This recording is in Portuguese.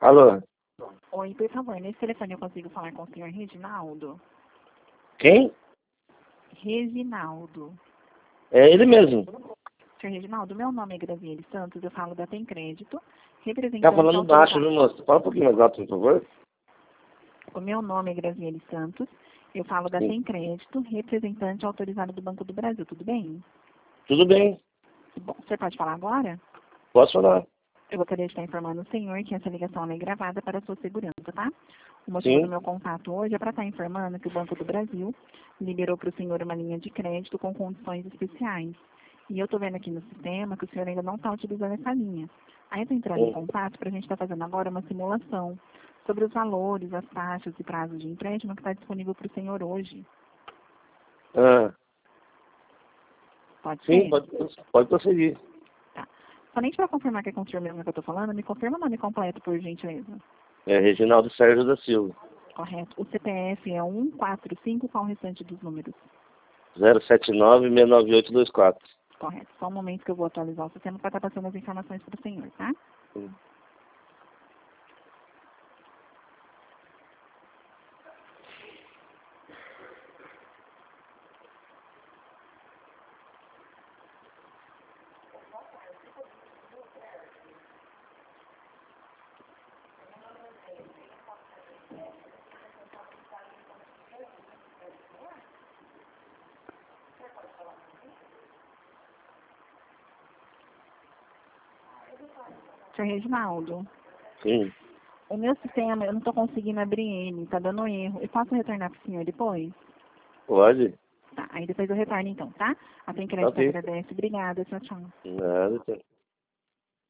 Alô? Oi, por favor, nesse telefone eu consigo falar com o senhor Reginaldo? Quem? Reginaldo. É ele mesmo. Senhor Reginaldo, meu nome é Graziele Santos, eu falo da Tem Crédito, representante Tá falando baixo, autorizado. viu, moço? Fala um pouquinho mais alto, por favor. O meu nome é Graziele Santos, eu falo da Sim. Tem Crédito, representante autorizado do Banco do Brasil, tudo bem? Tudo bem. Bom, você pode falar agora? Posso falar? Eu gostaria de estar informando o senhor que essa ligação é gravada para a sua segurança, tá? O motivo do Sim. meu contato hoje é para estar informando que o Banco do Brasil liberou para o senhor uma linha de crédito com condições especiais. E eu estou vendo aqui no sistema que o senhor ainda não está utilizando essa linha. Aí eu estou entrando em contato para a gente estar fazendo agora uma simulação sobre os valores, as taxas e prazos de empréstimo que está disponível para o senhor hoje. Ah, Pode sim, ser? pode prosseguir. Tá. Somente para confirmar que é com o senhor mesmo que eu estou falando, me confirma o nome completo, por gentileza. É Reginaldo Sérgio da Silva. Correto. O CPF é 145, qual o restante dos números? 079-69824. Correto. Só um momento que eu vou atualizar o sistema para estar passando as informações para o senhor, tá? Senhor Reginaldo, Sim. o meu sistema, eu não estou conseguindo abrir ele, está dando erro. Eu posso retornar para o senhor depois? Pode? Tá, aí depois eu retorno então, tá? A Tem Crédito Ok. agradece. Obrigada, tchau, tchau. Nada, tchau.